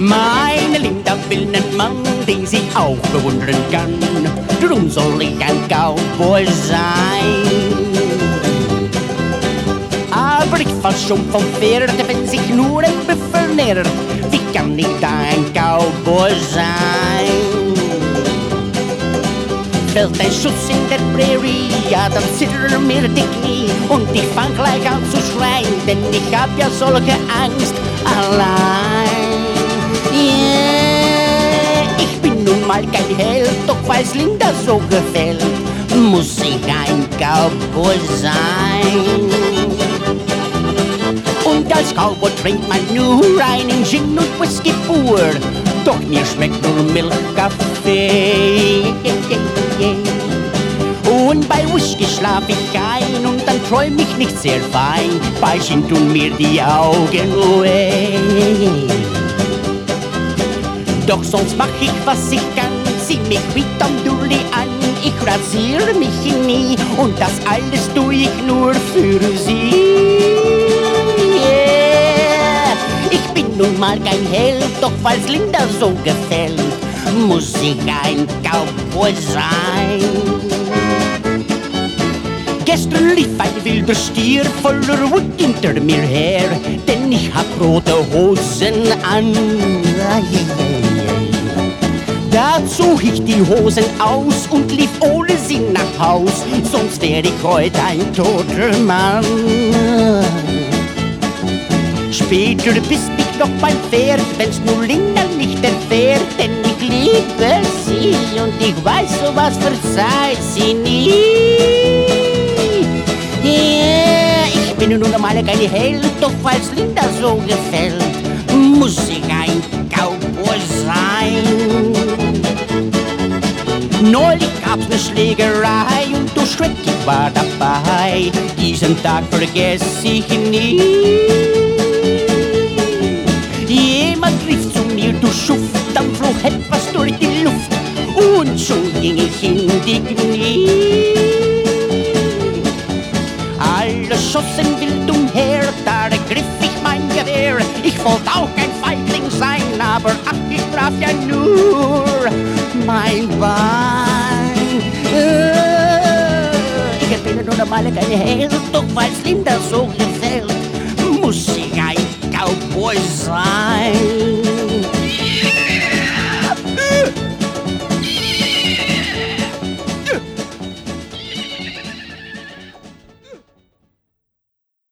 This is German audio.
Meine Linda will nen Mann, den sie auch bewundern kann. Drum soll ich ein Cowboy sein. Aber ich fall schon vom Pferd, wenn sich nur ein Büffel nähert. Wie kann ich da ein Cowboy sein? Fällt ein Schuss in der Prärie, ja, dann zittern mir die Knie. Und ich fang gleich an zu schreien, denn ich hab ja solche Angst allein. Yeah, ich bin nun mal kein Held, doch weil's Linda so gefällt, muss ich ein Cowboy sein. Und als Cowboy trinkt man nur einen Gin und Whisky pur, doch mir schmeckt nur Milchkaffee. Und bei Whisky schlaf ich ein und dann träum ich nicht sehr fein. Bei Gin tun mir die Augen weh. Doch sonst mach ich, was ich kann, zieh mich wie Tom Dooley an. Ich rasiere mich nie und das alles tu ich nur für sie. Yeah. Ich bin nun mal kein Held, doch weil's Linda so gefällt, muss ich ein Cowboy sein. Gestern lief ein wilder Stier voller Wut hinter mir her, denn ich hab rote Hosen an. Da zog ich die Hosen aus und lief ohne sie nach Haus, sonst wär ich heut ein toter Mann. Später bist ich noch beim Pferd, wenn's nur Linda nicht erfährt, denn ich liebe sie und ich weiß, sowas verzeiht sie nie. Yeah, ich bin nun einmal kein Held, doch weil's Linda so gefällt, muss ich ein Cowboy sein. Neulich gab's ne Schlägerei und du Schreck, ich war dabei. Diesen Tag vergess ich nie. Jemand rief zu mir, du Schuft, dann flog etwas durch die Luft und schon ging ich in die Knie. Alle schossen wild umher, da ergriff ich mein Gewehr. Ich wollte auch kein Feigling sein, aber ach, ich traf ja nur mein Bein. Ich bin nun einmal kein Held, doch weil's Linda so gefällt,